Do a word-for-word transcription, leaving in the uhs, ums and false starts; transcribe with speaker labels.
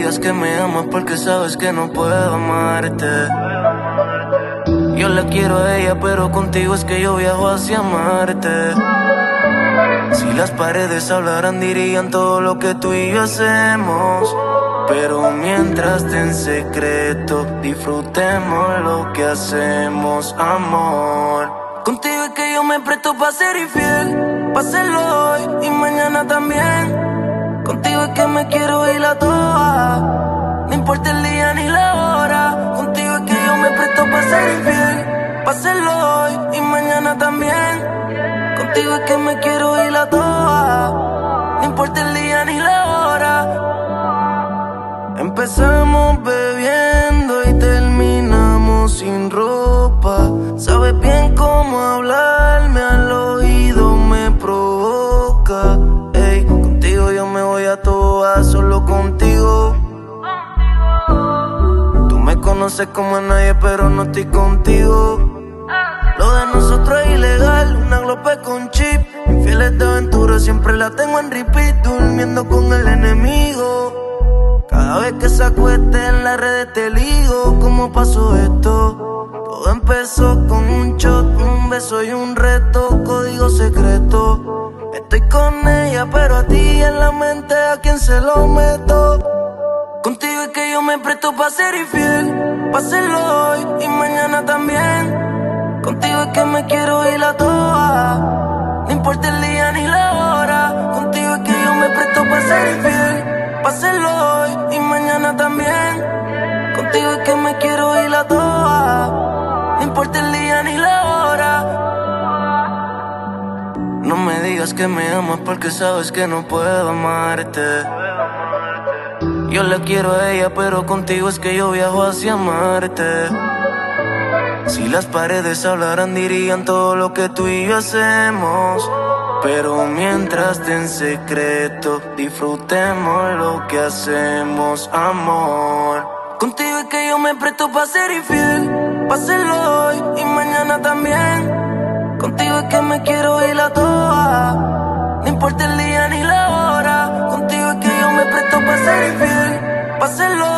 Speaker 1: digas que me amas porque sabes que no puedo amarte. Yo la quiero a ella, pero contigo es que yo viajo hacia Marte. Si las paredes hablaran dirían todo lo que tú y yo hacemos, pero mientras en secreto disfrutemos lo que hacemos, amor. Contigo es que yo me presto pa' ser infiel, pa' hacerlo hoy y mañana también. Contigo es que me quiero ir a toa, no importa el día ni la hora. Contigo es que yo me presto pa' ser infiel, pa' hacerlo hoy y mañana también. Contigo es que me quiero ir a toa, no importa el día ni la hora. Empezamos bebiendo y terminamos sin ropa. Sabes bien cómo hablarme al oído, me provoca. Ey, contigo yo me voy a toa, solo contigo. Tú me conoces como a nadie, pero no estoy contigo. Lo de nosotros es ilegal, una glope con chip. Infieles de aventura, siempre la tengo en repeat, durmiendo con el enemigo. Cada vez que se acueste en las redes te ligo. ¿Cómo pasó esto? Todo empezó con un shot, un beso y un reto, código secreto. Estoy con ella, pero a ti en la mente, ¿a quién se lo meto? Contigo es que yo me presto pa' ser infiel, pa' hacerlo hoy y mañana también. Contigo es que me quiero ir a toa, no importa el día ni la hora. Contigo es que yo me presto pa' ser infiel, pa' hacerlo hoy y mañana también. Contigo es que me quiero ir a toa, no importa el día ni la hora. No me digas que me amas porque sabes que no puedo amarte. Yo la quiero a ella, pero contigo es que yo viajo hacia Marte. Si las paredes hablaran dirían todo lo que tú y yo hacemos, pero mientras en secreto disfrutemos lo que hacemos, amor. Contigo es que yo me presto pa' ser infiel, pa' hacerlo hoy y mañana también. Contigo es que me quiero ir a toa, no importa el día ni la hora. Contigo es que yo me presto pa' ser infiel, pa' hacerlo